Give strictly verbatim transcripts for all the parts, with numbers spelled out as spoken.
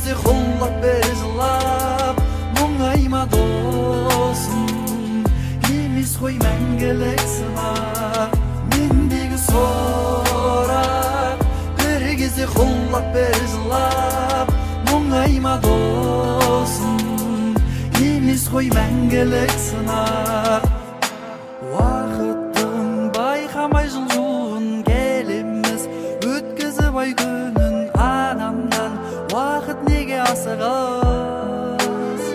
кезде құлап бер жылап мұңайма досым, емес қой мәңгілік сынақ мендегі сорақ. Бір кезде құлап бер жылап мұңайма досым, емес қой мәңгілік сынақ. Уақыттың байқамай жылжуын келеміз, өткізіп ай күнін анамнан. Уақыт неге асығыс,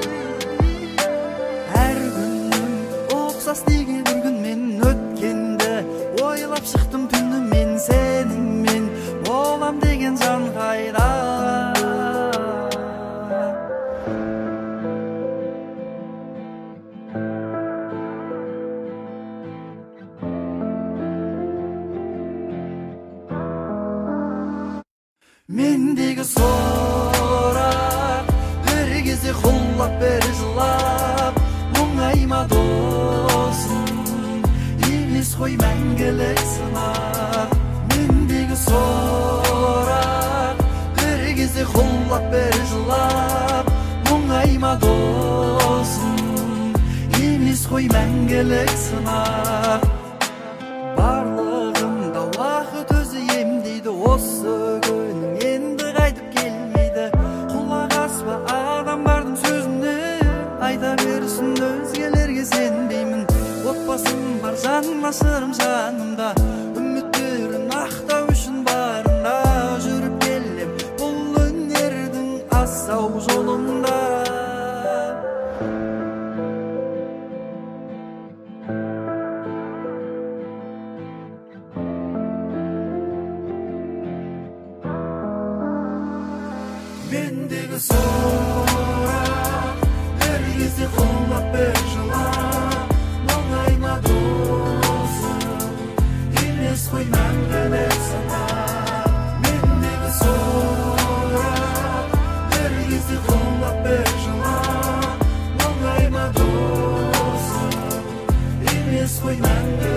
әр күнім ұқсас неге бір күнмен өткенді. Ойлап шықтым түні мен сеніңмен болам деген жан қайда. Мендегі сорақ бір кезде құлап бер жылап мұңайма досым, емес қой мәңгілік сынақ мендегі сорақ. Бір кезде құлап бер жылап мұңайма досым, емес қой мәңгілік сынақ. Барлығында уақыт өзі емдейді, осы күнің енді қайтып келмейді. Құлақ аспа адамдардың сөзіне, айта берсін өзгелерге сенбеймін. Отбасым бар жаным ашырым жанымда, үміттерін ақтау үшін барында. Жүріп келем бұл өнердің асау жолында. Мендегі сорақ бір кезде құлап бер жылап мұңайма досым, емес қой мәңгілік сынақ мендегі сорақ. Бір кезде құлап бер жылап мұңайма досым, емес қой мәңгілік